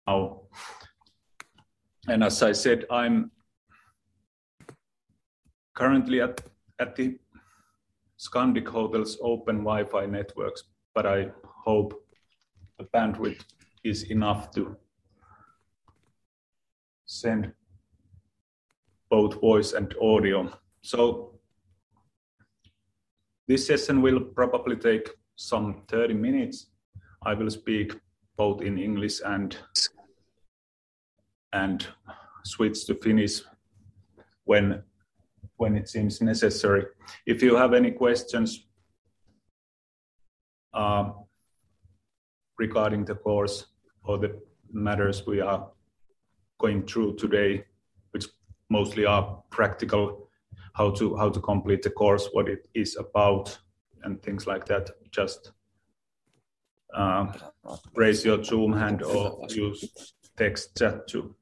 now. And as I said, I'm currently at the Scandic Hotel's open Wi-Fi networks, but I hope the bandwidth is enough to send both voice and audio. So this session will probably take some 30 minutes. I will speak both in English and switch to Finnish when it seems necessary. If you have any questions regarding the course or the matters we are going through today, which mostly are practical, how to complete the course, what it is about, and things like that, just raise your Zoom hand or use text chat to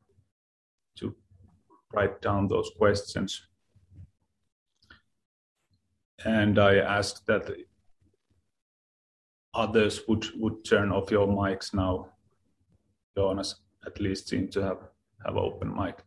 write down those questions. And I ask that others would turn off your mics now. Jonas at least seemed to have open mic.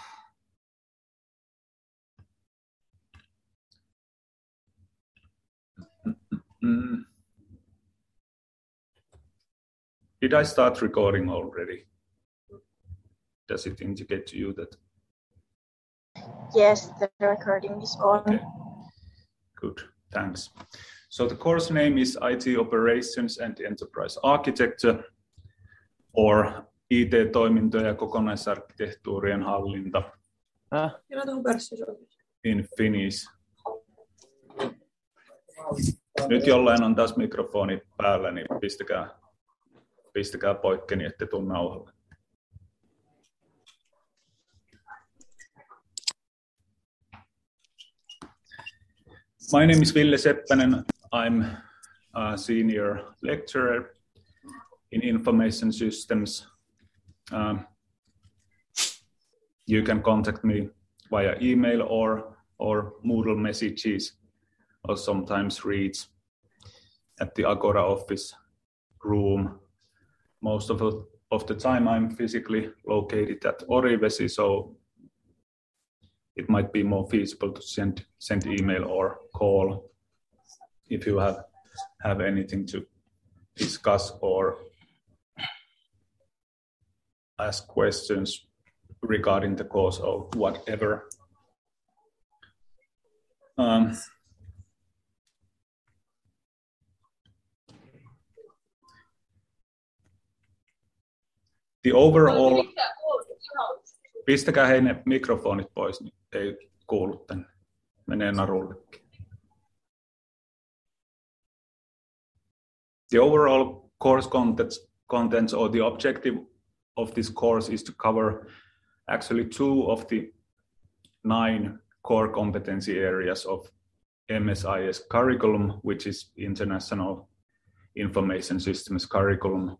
Did I start recording already? Does it indicate to you that? Yes, the recording is on. Okay. Good, thanks. So the course name is IT Operations and Enterprise Architecture, or IT-toimintojen ja kokonaisarkkitehtuurien hallinta in Finnish. Nyt jollain on taas mikrofoni päällä, niin pistäkää poikki, niin ette tule nauhalle. My name is Ville Seppänen. I'm a senior lecturer in information systems. You can contact me via email or Moodle messages, or sometimes reads at the Agora office room. Most of the time I'm physically located at Orivesi, so it might be more feasible to send email or call if you have anything to discuss or ask questions regarding the course or whatever. The overall... Pistäkää hei ne mikrofonit pois, niin ei kuulu tänne. Menee narullekin. The overall course contents or the objective of this course is to cover actually 2 of the 9 core competency areas of MSIS curriculum, which is International Information Systems curriculum.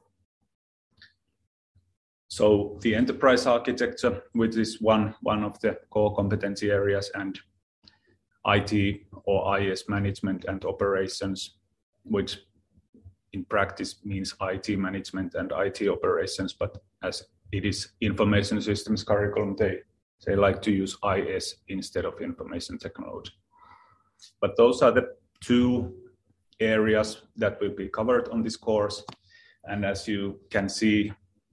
So the enterprise architecture, which is one of the core competency areas, and IT or IS management and operations, which in practice means IT management and IT operations, but as it is information systems curriculum, they like to use IS instead of information technology. But those are the 2 areas that will be covered on this course. And as you can see,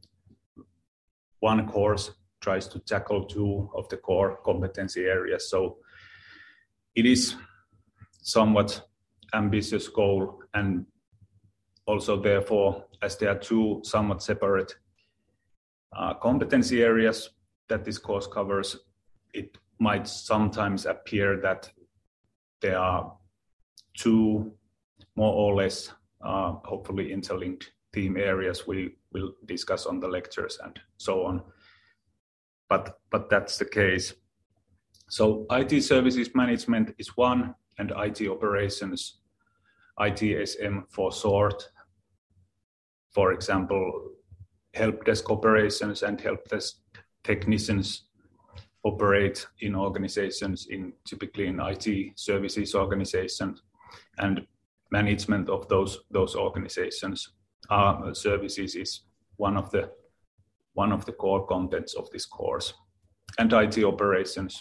one course tries to tackle 2 of the core competency areas. So it is somewhat ambitious goal, and also therefore, as there are 2 somewhat separate competency areas that this course covers, it might sometimes appear that there are 2 more or less hopefully interlinked theme areas we will discuss on the lectures and so on. But that's the case. So IT services management is one, and IT operations, ITSM for short. For example, help desk operations and help desk technicians operate in organizations, typically in IT services organizations, and management of those organizations services is one of the core contents of this course. And IT operations,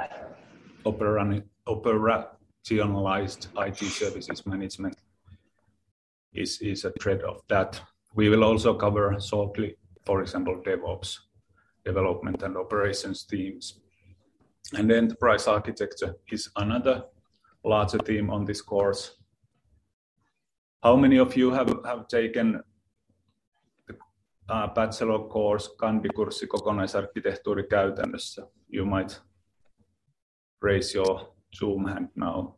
operationalized IT services management is a thread of that. We will also cover shortly, for example, DevOps, development and operations themes. And enterprise architecture is another larger theme on this course. How many of you have taken the bachelor course, kandikurssi kokonaisarkkitehtuuri käytännössä? You might raise your Zoom hand now.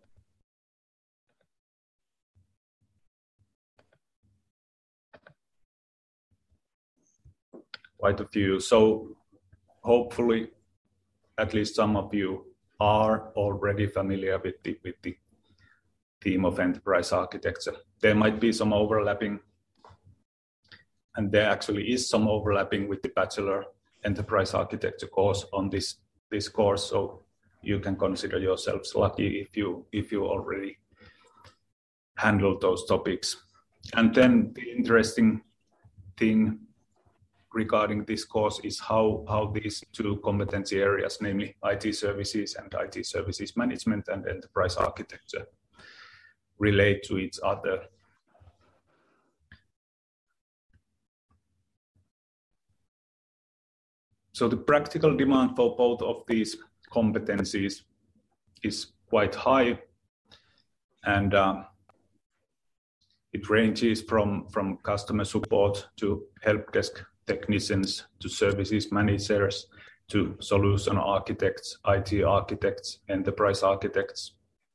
Quite a few. So hopefully at least some of you are already familiar with the theme of enterprise architecture. There might be some overlapping, and there actually is some overlapping with the bachelor enterprise architecture course on this course. So you can consider yourselves lucky if you already handle those topics. And then the interesting thing regarding this course is how these two competency areas, namely IT services and IT services management and enterprise architecture, relate to each other. So the practical demand for both of these competencies is quite high, and it ranges from customer support to help desk technicians to services managers to solution architects, IT architects, enterprise architects.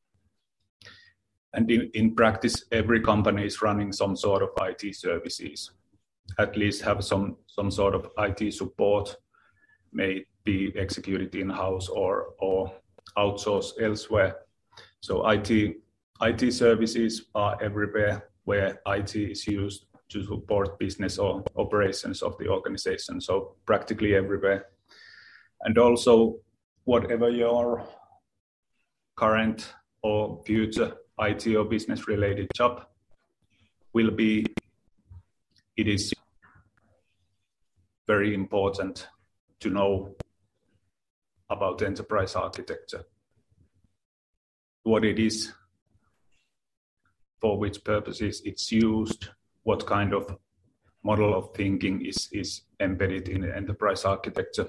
And in practice, every company is running some sort of IT services, at least have some sort of IT support, may be executed in-house or outsourced elsewhere. So IT services are everywhere where IT is used to support business or operations of the organization, so practically everywhere. And also, whatever your current or future IT or business related job will be, it is very important to know about enterprise architecture, what it is, for which purposes it's used, what kind of model of thinking is embedded in enterprise architecture.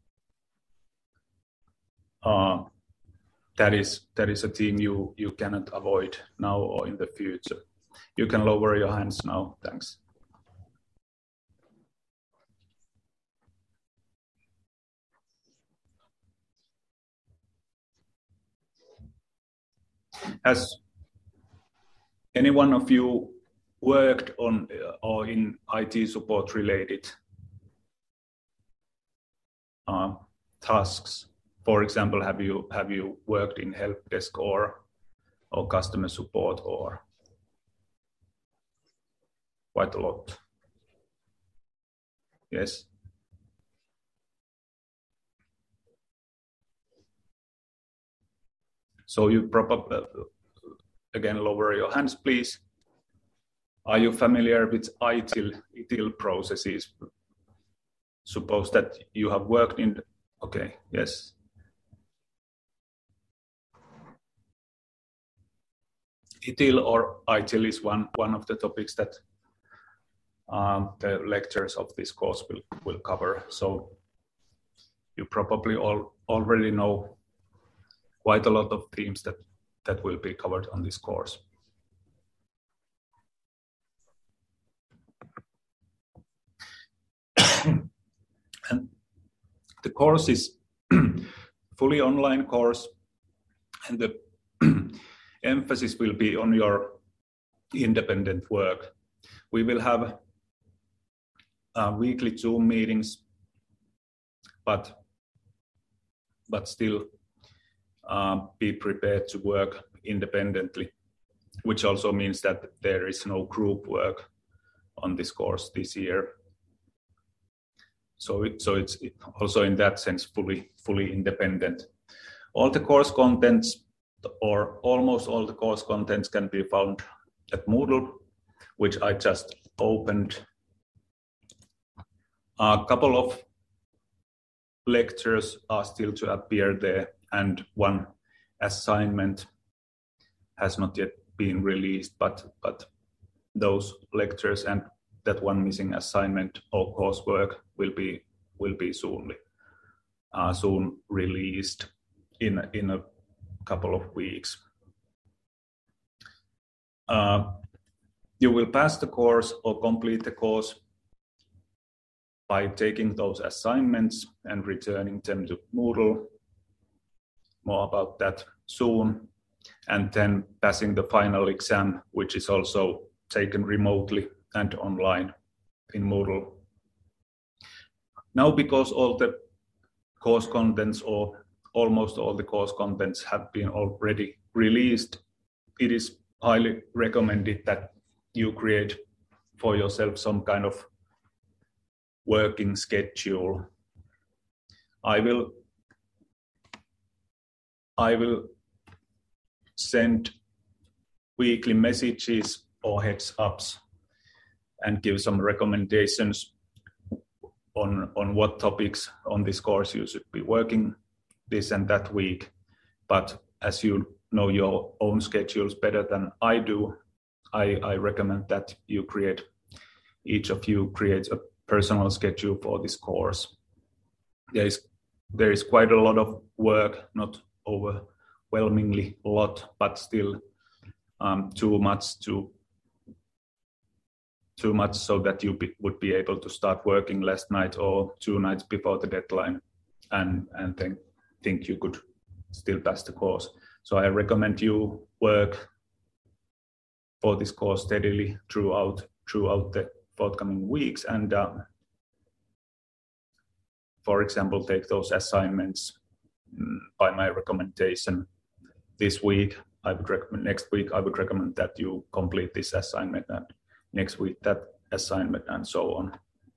That is a theme you cannot avoid now or in the future. You can lower your hands now, thanks. Has any one of you worked on or in IT support related tasks? For example, have you worked in help desk or customer support, or quite a lot? Yes. So you probably, again, lower your hands, please. Are you familiar with ITIL processes? Suppose that you have worked in, okay, yes. ITIL or ITIL is one of the topics that the lectures of this course will cover. So you probably already know quite a lot of themes that will be covered on this course. And the course is fully online course, and the emphasis will be on your independent work. We will have weekly Zoom meetings, but still be prepared to work independently, which also means that there is no group work on this course this year. So it's also in that sense fully independent. All the course contents, or almost all the course contents, can be found at Moodle, which I just opened A couple of lectures are still to appear there, and one assignment has not yet been released, but those lectures and that one missing assignment or coursework will be soon released in a couple of weeks. You will pass the course or complete the course by taking those assignments and returning them to Moodle. More about that soon. And then passing the final exam, which is also taken remotely and online in Moodle. Now, because all the course contents or almost all the course contents have been already released, it is highly recommended that you create for yourself some kind of working schedule. I will send weekly messages or heads ups and give some recommendations on what topics on this course you should be working this and that week. But as you know your own schedules better than I do, I recommend that each of you creates a personal schedule for this course. There is quite a lot of work, not overwhelmingly a lot, but still too much so that you would be able to start working last night or 2 nights before the deadline and then think you could still pass the course. So I recommend you work for this course steadily throughout the forthcoming weeks and for example, take those assignments by my recommendation this week. Next week I would recommend that you complete this assignment, and next week that assignment, and so on.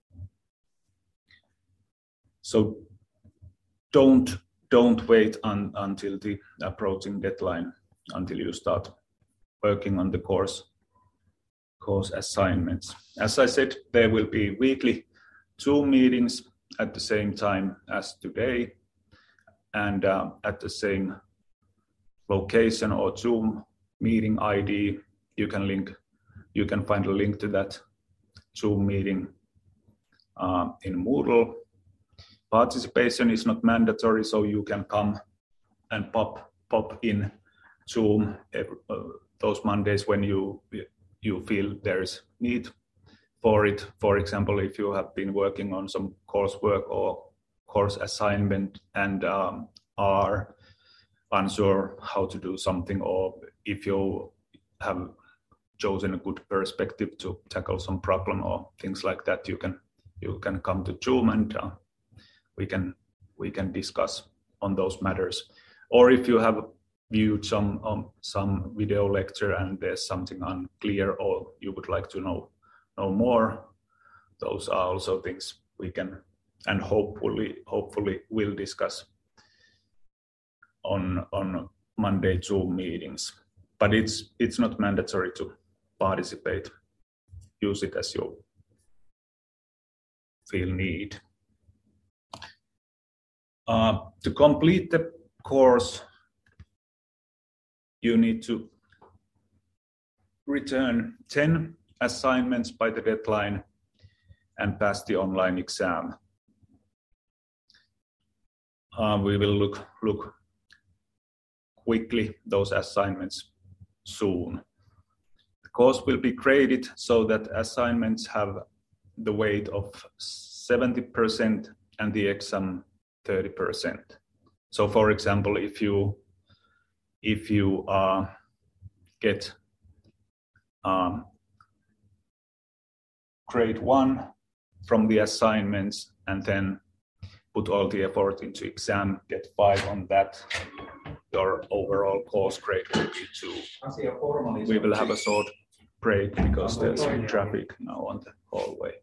So don't wait until the approaching deadline until you start working on the course assignments. As I said, there will be weekly Zoom meetings at the same time as today, and at the same location or Zoom meeting ID. You can find a link to that Zoom meeting in Moodle. Participation is not mandatory, so you can come and pop in Zoom those Mondays when you feel there is need for it. For example, if you have been working on some coursework or course assignment and are unsure how to do something, or if you have chosen a good perspective to tackle some problem or things like that, you can come to Zoom and we can discuss on those matters. Or if you have viewed some video lecture and there's something unclear or you would like to know more, those are also things we can and hopefully will discuss on Monday Zoom meetings. But it's not mandatory to participate. Use it as you feel need. To complete the course, you need to return 10 assignments by the deadline and pass the online exam. We will look quickly those assignments soon. The course will be graded so that assignments have the weight of 70% and the exam 30%. So for example, if you get grade 1 from the assignments and then put all the effort into exam, get 5 on that, your overall course grade will be 2. We will have a short break because there's some traffic now on the hallway.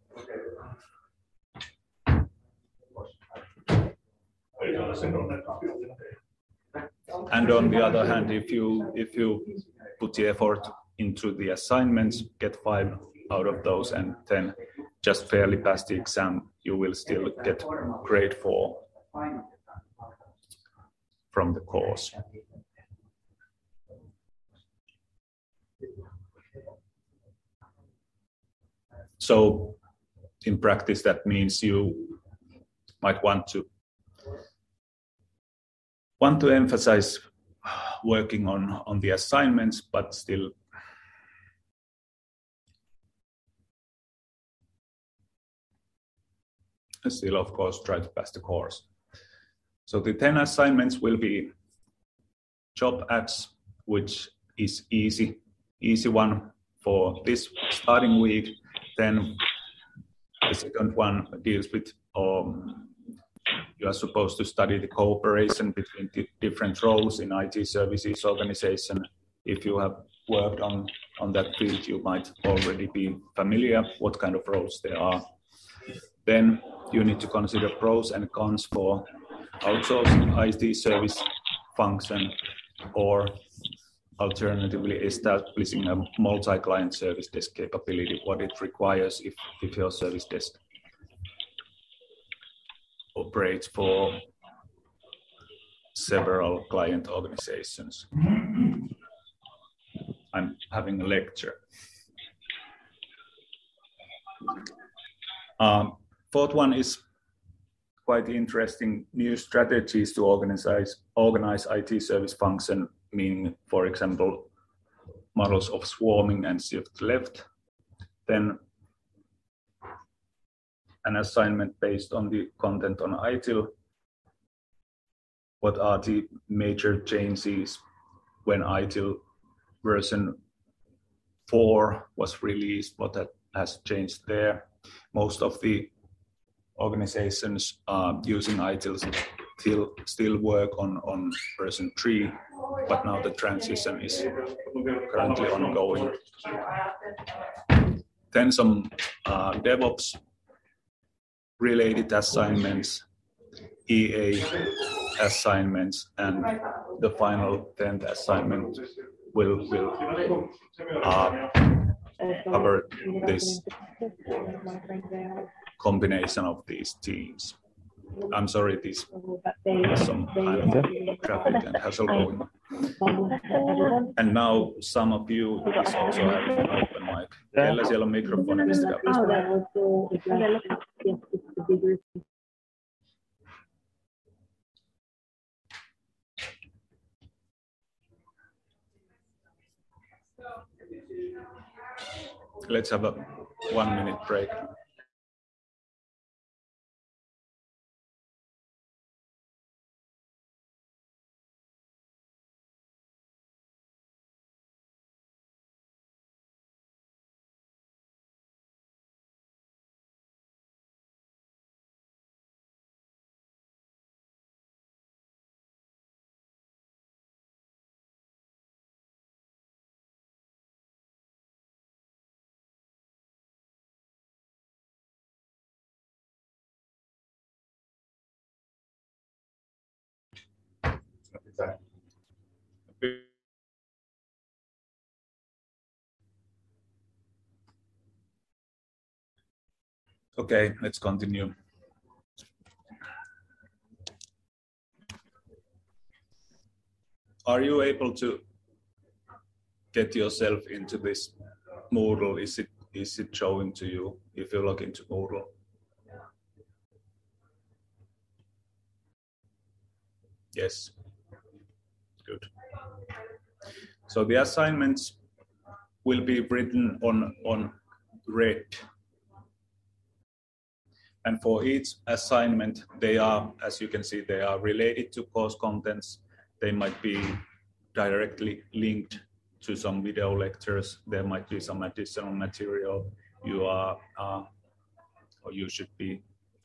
And on the other hand, if you put the effort into the assignments, get 5 out of those, and then just fairly pass the exam, you will still get grade 4 from the course. So in practice, that means you might want to emphasize working on the assignments, but still of course try to pass the course. So the 10 assignments will be job ads, which is easy one for this starting week. Then the second one deals with you are supposed to study the cooperation between different roles in IT services organization. If you have worked on that field, you might already be familiar what kind of roles there are. Then you need to consider pros and cons for outsourcing IT service function, or alternatively establishing a multi-client service desk capability, what it requires if your service desk operates for several client organizations. I'm having a lecture. Fourth one is quite interesting, new strategies to organize IT service function, meaning, for example, models of swarming and shift left. Then an assignment based on the content on ITIL. What are the major changes when ITIL version 4 was released? What has changed there? Most of the organizations using ITIL still work on version 3, but now the transition is currently ongoing. Then some DevOps related assignments, EA assignments, and the final 10th assignment will cover this combination of these teams. I'm sorry, this is some kind of traffic and hassle going on. And now some of you is also having an open mic. Kellä siellä on mikrofoni, pistäkää Let's have a 1-minute break. Okay, let's continue. Are you able to get yourself into this Moodle? Is it showing to you if you log into Moodle? Yes, good. So the assignments will be written on red. And for each assignment, they are, as you can see, they are related to course contents. They might be directly linked to some video lectures. There might be some additional material you are or you should be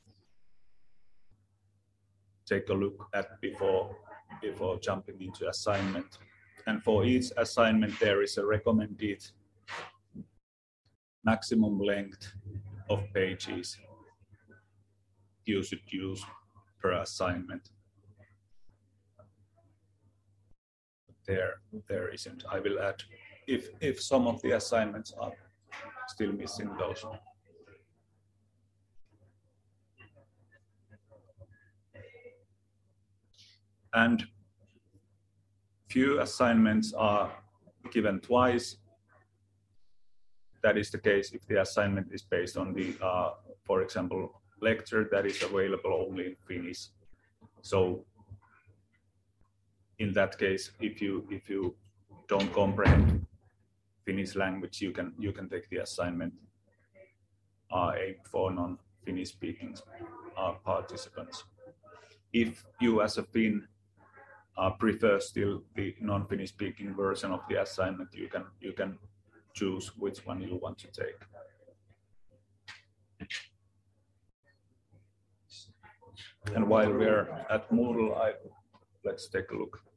take a look at before jumping into assignment. And for each assignment, there is a recommended maximum length of pages you should use per assignment. There isn't. I will add if some of the assignments are still missing those. And few assignments are given twice. That is the case if the assignment is based on the, for example, lecture that is available only in Finnish. So in that case, if you don't comprehend Finnish language, you can take the assignment aimed for non-Finnish speaking participants. If you as a Finn prefer still the non-Finnish speaking version of the assignment, you can choose which one you want to take. And while we're at Moodle, let's take a look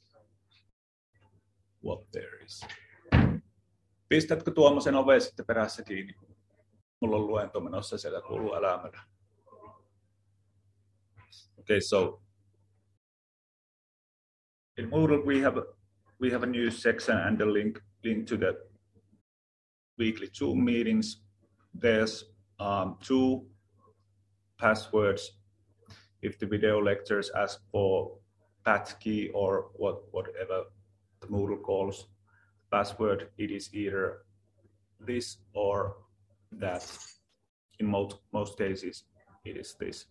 what there is. Pistätkö Tuomosen oveen sitten perässä kiinni? Mulla on luento menossa siellä kuuluu älämölä. Okay, so in Moodle we have a new section and a link to the weekly Zoom meetings. There's 2 passwords if the video lectures ask for passkey or whatever the Moodle calls password. It is either this or that. In most cases, it is this.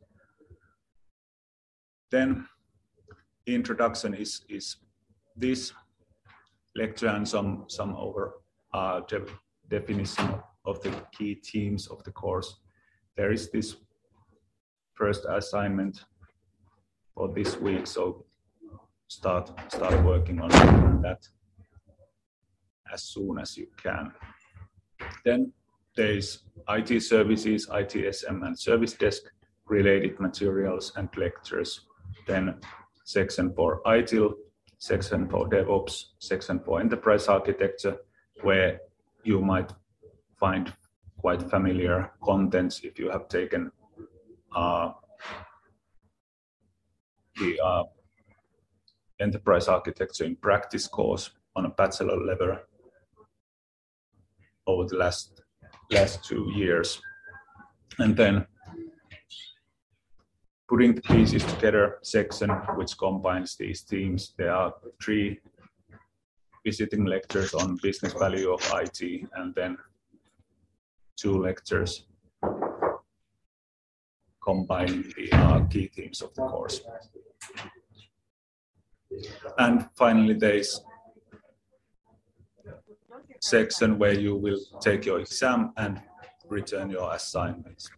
Then introduction is this lecture and some over definition of the key themes of the course. There is this first assignment for this week, so start working on that as soon as you can. Then there is IT services, ITSM and service desk related materials and lectures. Then section for ITIL, section for DevOps, section for enterprise architecture, where you might find quite familiar contents if you have taken the enterprise architecture in practice course on a bachelor level over the last 2 years. And then putting the pieces together section which combines these themes. There are 3 visiting lectures on business value of IT, and then 2 lectures combining the key themes of the course. And finally, there's section where you will take your exam and return your assignments.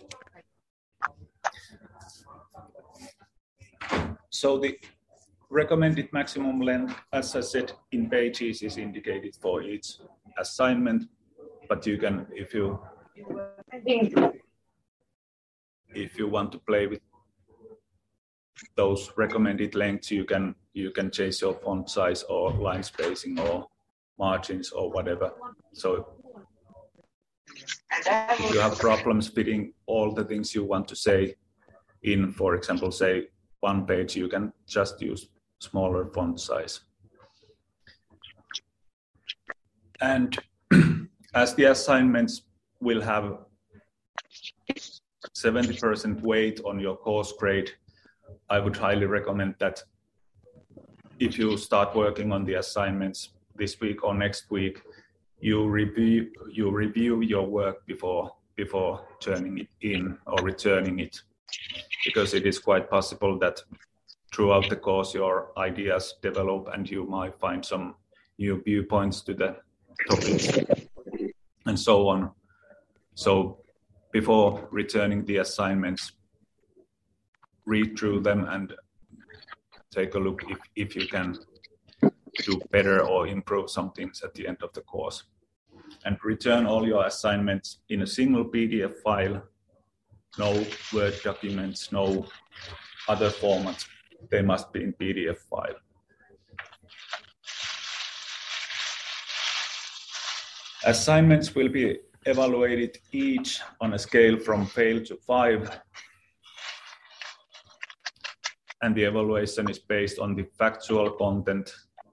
So the recommended maximum length, as I said, in pages is indicated for each assignment, but you can, if you want to play with those recommended lengths, you can change your font size or line spacing or margins or whatever. So if you have problems fitting all the things you want to say in, for example, say 1 page, you can just use smaller font size. And as the assignments will have 70% weight on your course grade, I would highly recommend that if you start working on the assignments this week or next week, you review your work before turning it in or returning it, because it is quite possible that throughout the course your ideas develop and you might find some new viewpoints to the topics and so on. So before returning the assignments, read through them and take a look if you can do better or improve some things at the end of the course. And return all your assignments in a single PDF file, no Word documents, no other formats. They must be in PDF file. Assignments will be evaluated each on a scale from fail to 5. And the evaluation is based on the factual content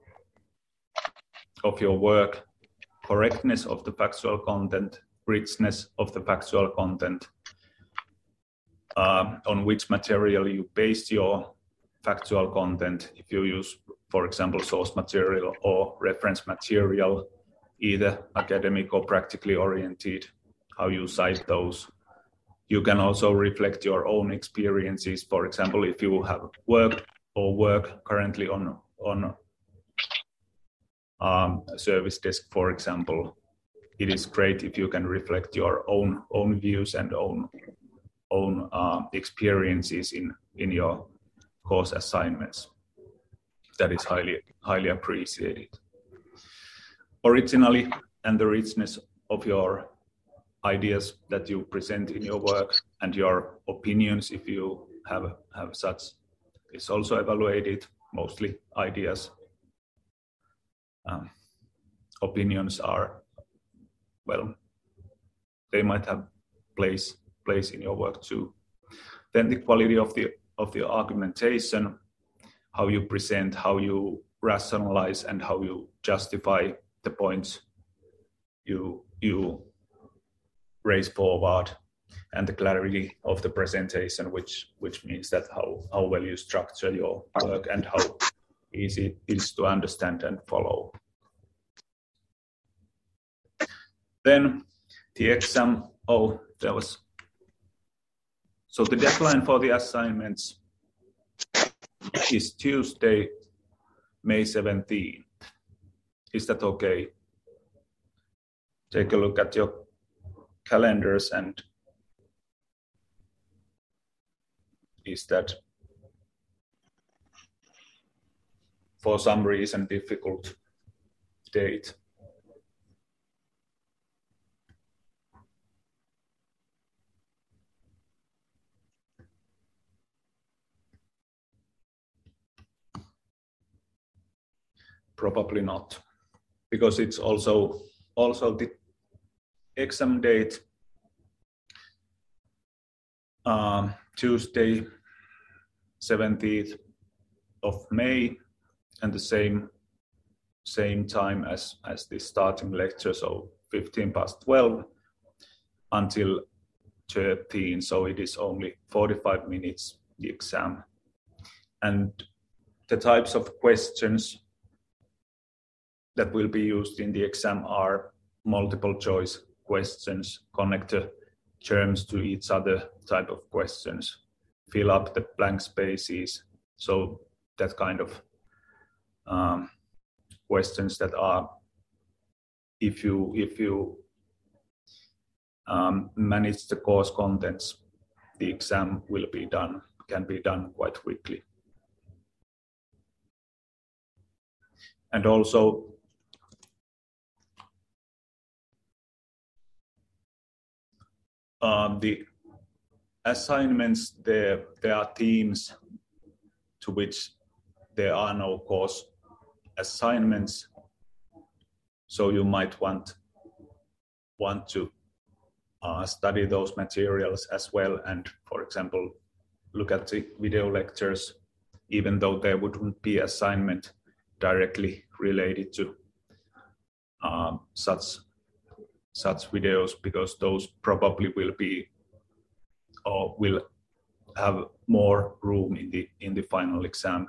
of your work, correctness of the factual content, richness of the factual content, on which material you based your factual content, if you use, for example, source material or reference material, either academic or practically oriented, how you cite those. You can also reflect your own experiences. For example, if you have worked or work currently on a service desk, for example, it is great if you can reflect your own views and own experiences in your course assignments. That is highly appreciated. Originally, and the richness of your ideas that you present in your work and your opinions, if you have such, is also evaluated. Mostly ideas. Opinions are, well, they might have place in your work too. Then the quality of the argumentation, how you present, how you rationalize, and how you justify the points you raise forward, and the clarity of the presentation, which means that how well you structure your work and how easy it is to understand and follow. Then the exam, so the deadline for the assignments is Tuesday, May 17th. Is that okay? Take a look at your calendars, and is that for some reason difficult date? Probably not, because it's also the exam date, Tuesday 17th of May, and the same time as the starting lecture, so 12:15 until 13, so it is only 45 minutes, the exam. And the types of questions that will be used in the exam are multiple choice questions, connect the terms to each other type of questions, fill up the blank spaces. So that kind of questions that are, if you manage the course contents, the exam can be done quite quickly. And also, the assignments, there are themes to which there are no course assignments, so you might want to study those materials as well, and for example look at the video lectures, even though there wouldn't be assignment directly related to such videos, because those probably will be or will have more room in the final exam.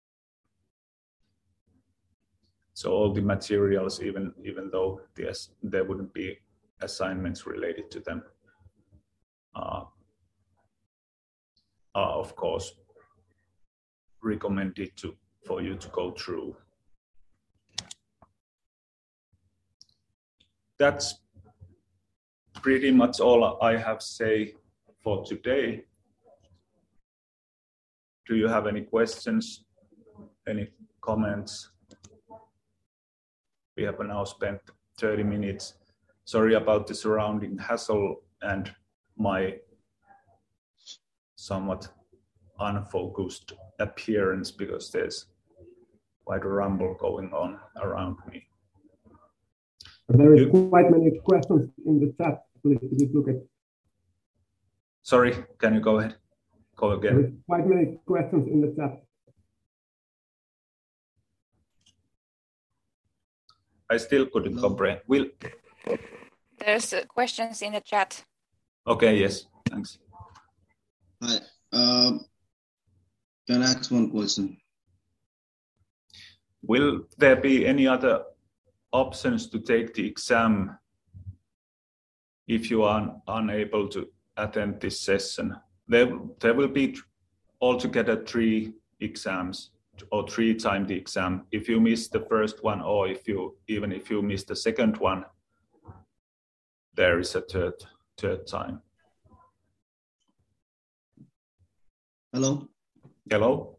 So all the materials, even though there wouldn't be assignments related to them, are of course recommended for you to go through. That's pretty much all I have say for today. Do you have any questions, any comments? We have now spent 30 minutes. Sorry about the surrounding hassle and my somewhat unfocused appearance, because there's quite a rumble going on around me. There is quite many questions in the chat. Please look at. Sorry, can you go ahead? Go again. There is quite many questions in the chat. I still couldn't comprehend. There's questions in the chat. Okay, yes, thanks. Hi. Can I ask one question? Will there be any other options to take the exam if you are unable to attend this session? There will be altogether 3 exams or 3 times the exam. If you miss the first one, or even if you miss the second one, there is a third time. Hello? Hello?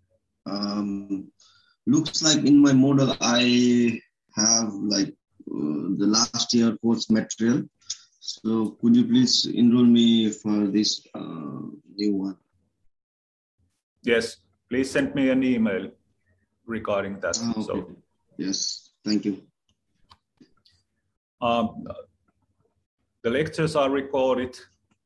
Looks like in my model I have like the last year course material. So could you please enroll me for this new one? Yes, please send me an email regarding that. Okay. So, yes, thank you. the lectures are recorded.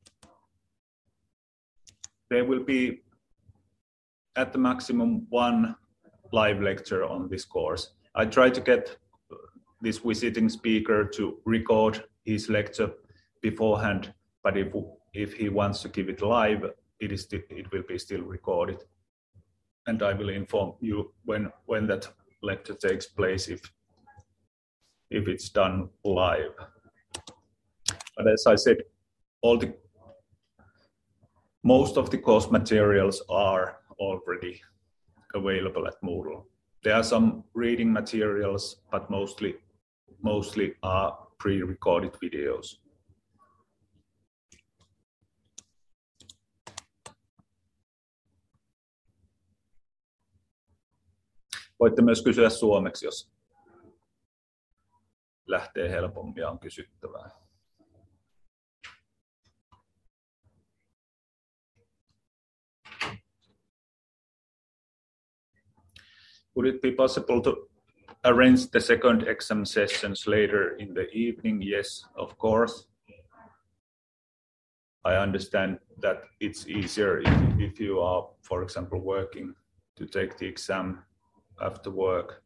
There will be at the maximum 1 live lecture on this course. I try to get this visiting speaker to record his lecture beforehand, but if he wants to give it live, it will be still recorded. And I will inform you when that lecture takes place if it's done live. But as I said, most of the course materials are already available at Moodle. There are some reading materials, but mostly are pre-recorded videos. Voitte myös kysyä suomeksi, jos lähtee helpommin ja on kysyttävää. Would it be possible to arrange the second exam sessions later in the evening? Yes, of course. I understand that it's easier if you are, for example, working, to take the exam after work.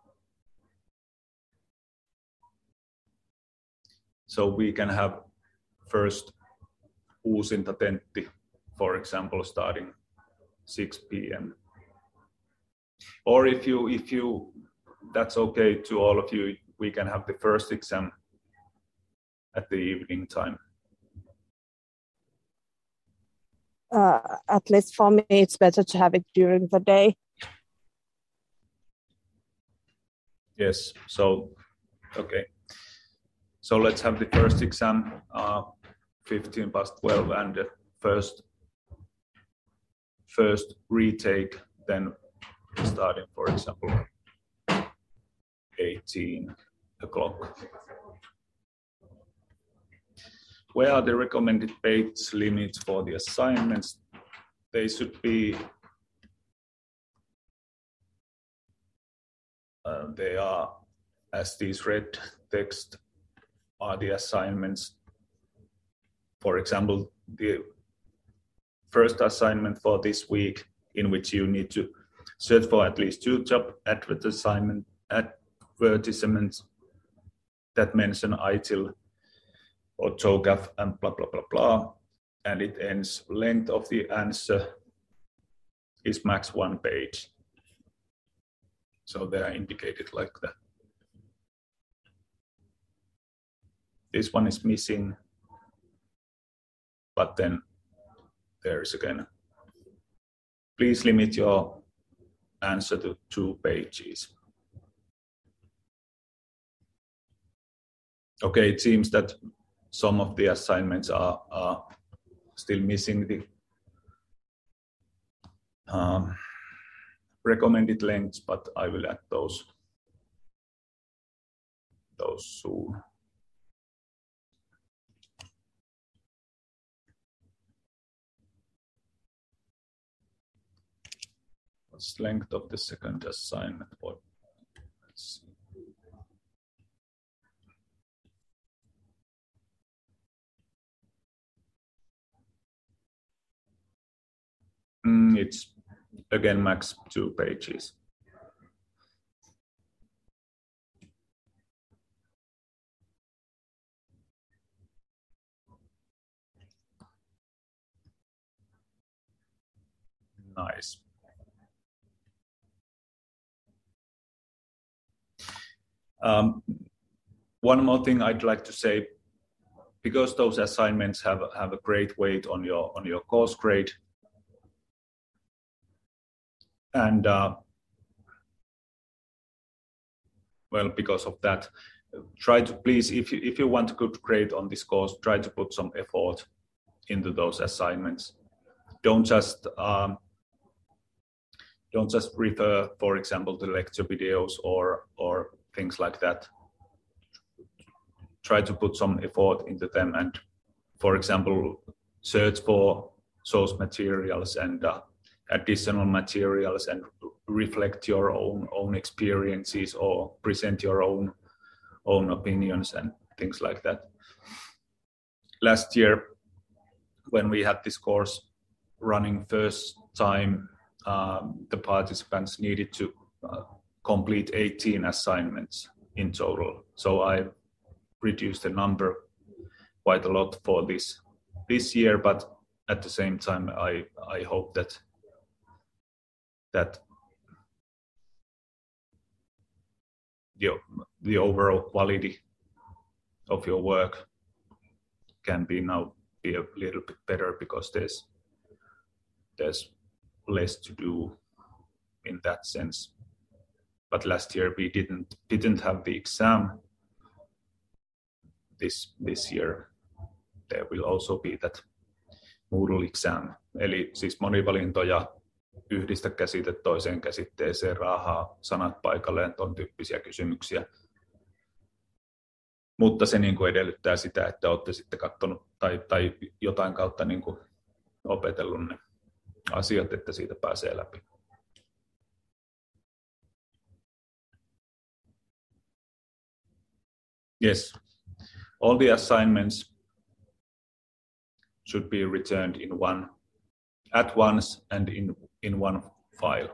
So we can have first uusintatentti, for example, starting 6 p.m. Or if you that's okay to all of you, we can have the first exam at the evening time. At least for me, it's better to have it during the day. Yes, so, okay. So let's have the first exam 12:15, and the first retake then starting, for example, 18 o'clock. Where are the recommended page limits for the assignments? They should be, they are, as these red text are the assignments. For example, the first assignment for this week, in which you need to search for at least 2 job advertisements that mention ITIL or TOGAF and blah, blah, blah, blah. And it ends, length of the answer is max 1 page. So they are indicated like that. This one is missing, but then there is again, please limit your answer to 2 pages. Okay, it seems that some of the assignments are still missing the recommended lengths, but I will add those soon. What's length of the second assignment? Let's see. It's again max 2 pages. Nice. One more thing I'd like to say, because those assignments have a great weight on your course grade, and well, because of that, try to please, if you want a good grade on this course, try to put some effort into those assignments. Don't just refer, for example, to lecture videos or things like that. Try to put some effort into them and, for example, search for source materials and additional materials and reflect your own experiences or present your own opinions and things like that. Last year, when we had this course running first time, the participants needed to complete 18 assignments in total. So I reduced the number quite a lot for this year, but at the same time, I hope that the overall quality of your work can be a little bit better, because there's less to do in that sense. But last year we didn't have the exam. This year there will also be that Moodle exam, eli siis monivalintoja, yhdistä käsite toiseen käsitteeseen, raahaa sanat paikalleen, ton tyyppisiä kysymyksiä. Mutta se niin kuin edellyttää sitä, että olette sitten katsonut tai jotain kautta niin kuin opetellut ne asiat, että siitä pääsee läpi. Yes, all the assignments should be returned at once and in one file.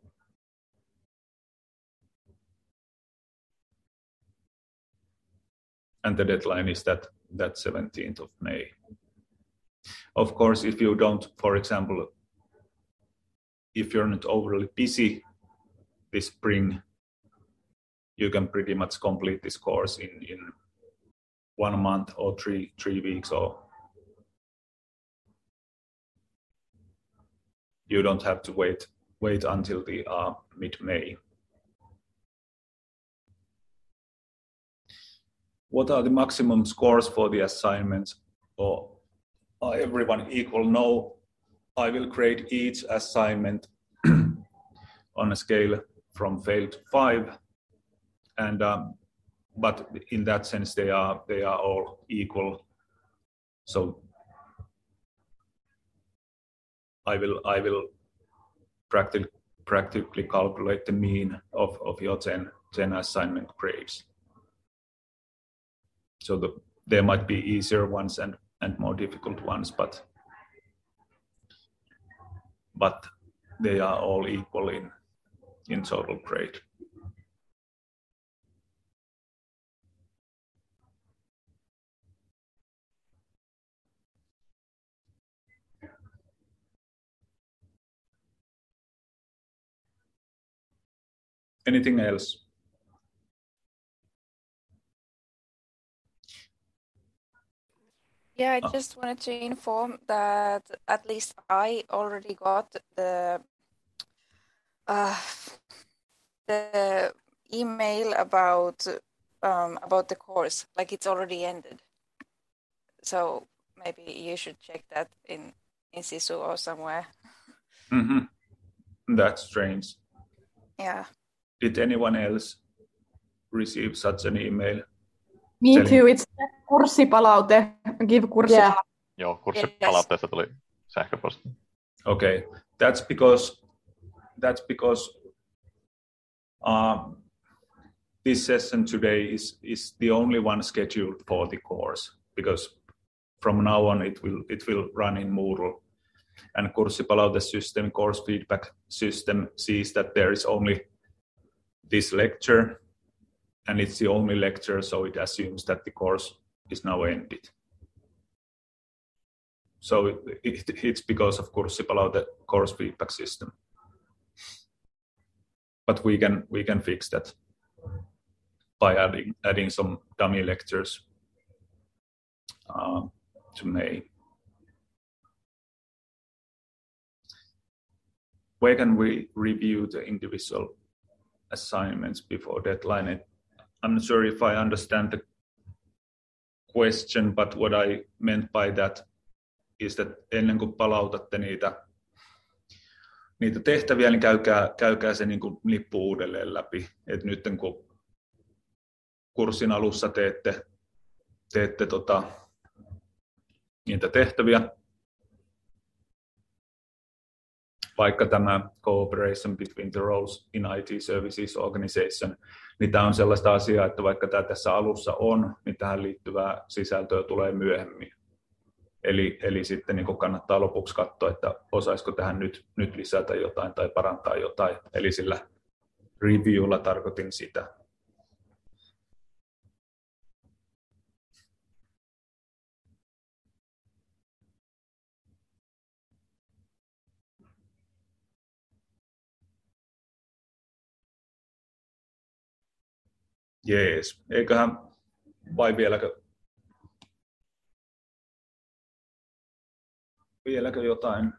And the deadline is that 17th of May. Of course, if you don't, for example, if you're not overly busy this spring, you can pretty much complete this course in 1 month or three weeks, or you don't have to wait until the mid-May. What are the maximum scores for the assignments? Or are everyone equal? No, I will grade each assignment on a scale from fail to 5, and but in that sense they are all equal. So I will practically calculate the mean of your 10 assignment grades. So there might be easier ones and more difficult ones, but they are all equal in total grade. Anything else? Yeah, I just wanted to inform that at least I already got the email about the course, like it's already ended. So maybe you should check that in Sisu or somewhere. Mm-hmm. That's strange. Yeah. Did anyone else receive such an email? Me too, it's kurssipalaute, give kurssipalaute. Joo, kurssipalautteesta tuli sähköposti. Okay, that's because this session today is the only one scheduled for the course, because from now on it will run in Moodle, and kurssipalaute system, course feedback system, sees that there is only this lecture and it's the only lecture, so it assumes that the course is now ended. So it's because of kurssipalaute course feedback system. But we can fix that. by adding some dummy lectures to May. Where can we review the individual assignments before deadline? I'm not sure if I understand the question, but what I meant by that is that ennen kuin palautatte niitä tehtäviä, niin käykää se niin kuin lippu uudelleen läpi. Et nyt kun kurssin alussa teette niitä tehtäviä, vaikka tämä cooperation between the roles in IT services organization, niin tämä on sellaista asiaa, että vaikka tämä tässä alussa on, niin tähän liittyvää sisältöä tulee myöhemmin. Eli sitten niin kannattaa lopuksi katsoa, että osaisiko tähän nyt lisätä jotain tai parantaa jotain. Eli sillä reviewlla tarkoitin sitä. Jees, eiköhän vai vieläkö jotain?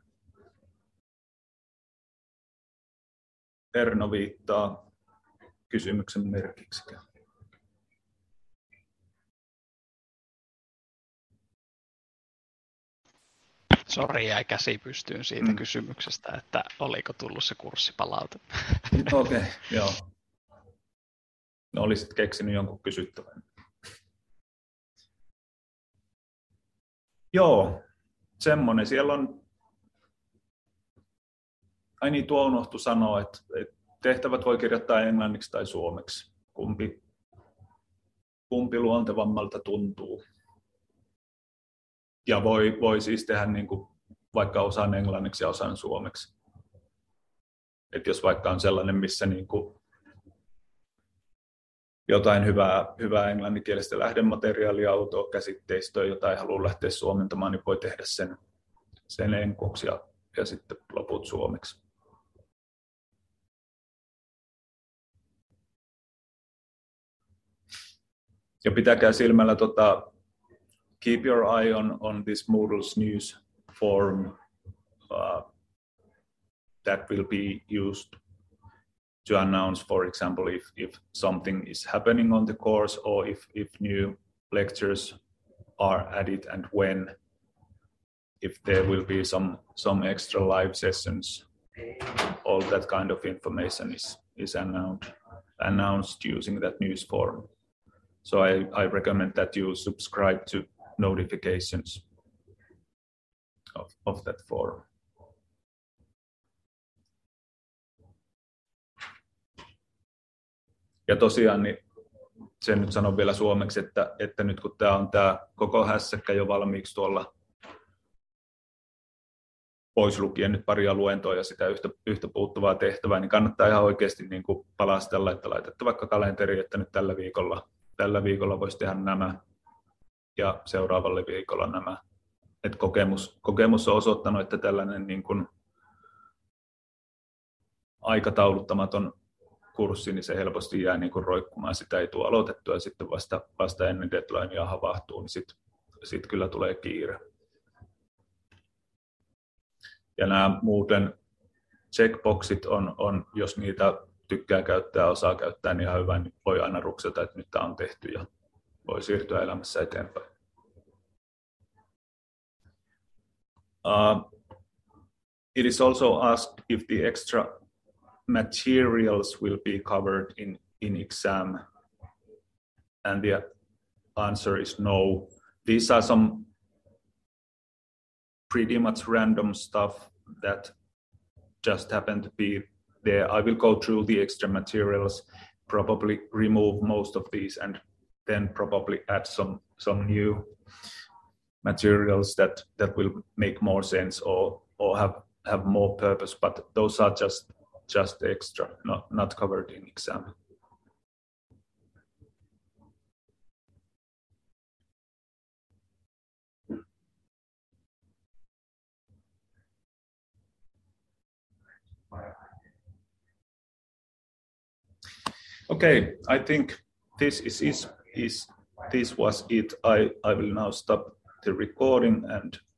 Erno viittaa kysymyksen merkiksi. Sori, jäi käsi pystyyn siitä kysymyksestä, että oliko tullut se kurssipalaute. Okei, joo. No olisit keksinyt jonkun kysyttävän. Joo, semmoinen. Siellä on, ai niin, tuo unohtui sanoa, että tehtävät voi kirjoittaa englanniksi tai suomeksi. Kumpi luontevammalta tuntuu. Ja voi siis tehdä niin kuin vaikka osan englanniksi ja osan suomeksi. Et jos vaikka on sellainen, missä niin kuin jotain hyvää englanninkielistä lähdemateriaalia, autoa, käsitteistöä, jota ei halua lähteä suomentamaan, niin voi tehdä sen englanniksi ja sitten loput suomeksi. Ja pitäkää silmällä keep your eye on this Moodle's news forum that will be used to announce, for example, if something is happening on the course or if new lectures are added and when, if there will be some extra live sessions, all that kind of information is announced using that news forum. So I recommend that you subscribe to notifications of that forum. Ja tosiaan niin sen nyt sanon vielä suomeksi, että nyt kun tämä on tämä koko hässäkkä jo valmiiksi tuolla, pois lukien nyt paria luentoa ja sitä yhtä puuttuvaa tehtävää, niin kannattaa ihan oikeasti niin kuin palastella, että laitette vaikka kalenteriin, että nyt tällä viikolla voisi tehdä nämä ja seuraavalle viikolla nämä. Et kokemus on osoittanut, että tällainen niin kuin aikatauluttamaton kurssi, niin se helposti jää niin kuin roikkumaan. Sitä ei tule aloitettua ja sitten vasta ennen deadlinea havahtuu, niin sit kyllä tulee kiire. Ja nämä muuten checkboxit on, jos niitä tykkää käyttää, osaa käyttää, niin ihan hyvä, niin voi aina ruksata, että nyt tämä on tehty ja voi siirtyä elämässä eteenpäin. It is also asked if the extra materials will be covered in exam, and the answer is no. These are some pretty much random stuff that just happen to be there. I will go through the extra materials, probably remove most of these, and then probably add some new materials that will make more sense or have more purpose, but those are just extra, not covered in exam. Okay, I think this was it. I will now stop the recording and